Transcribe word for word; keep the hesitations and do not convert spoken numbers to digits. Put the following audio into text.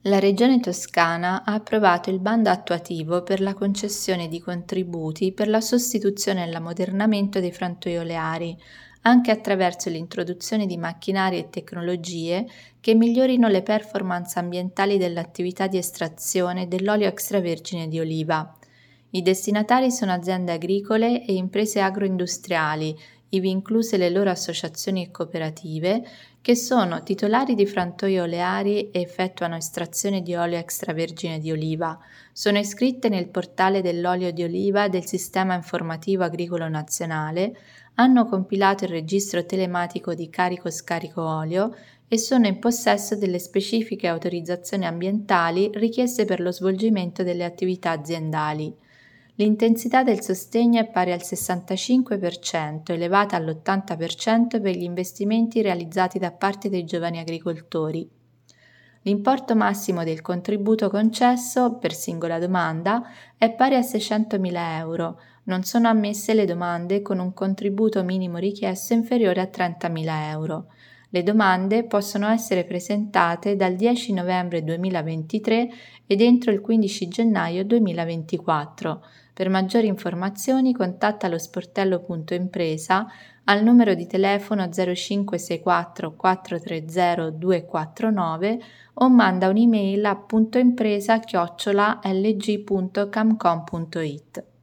La Regione Toscana ha approvato il bando attuativo per la concessione di contributi per la sostituzione e l'ammodernamento dei frantoi oleari, anche attraverso l'introduzione di macchinari e tecnologie che migliorino le performance ambientali dell'attività di estrazione dell'olio extravergine di oliva. I destinatari sono aziende agricole e imprese agroindustriali, ivi incluse le loro associazioni e cooperative, che sono titolari di frantoi oleari e effettuano estrazione di olio extravergine di oliva. Sono iscritte nel portale dell'olio di oliva del Sistema Informativo Agricolo Nazionale, hanno compilato il registro telematico di carico-scarico olio e sono in possesso delle specifiche autorizzazioni ambientali richieste per lo svolgimento delle attività aziendali. L'intensità del sostegno è pari al sessantacinque per cento, elevata all'ottanta per cento per gli investimenti realizzati da parte dei giovani agricoltori. L'importo massimo del contributo concesso per singola domanda è pari a seicentomila euro. Non sono ammesse le domande con un contributo minimo richiesto inferiore a trentamila euro. Le domande possono essere presentate dal dieci novembre duemilaventitré ed entro il quindici gennaio duemilaventiquattro. Per maggiori informazioni contatta lo sportello punto impresa al numero di telefono zero cinque sei quattro quattro tre zero due quattro nove o manda un'email a puntoimpresa chiocciola l g punto camcom punto it.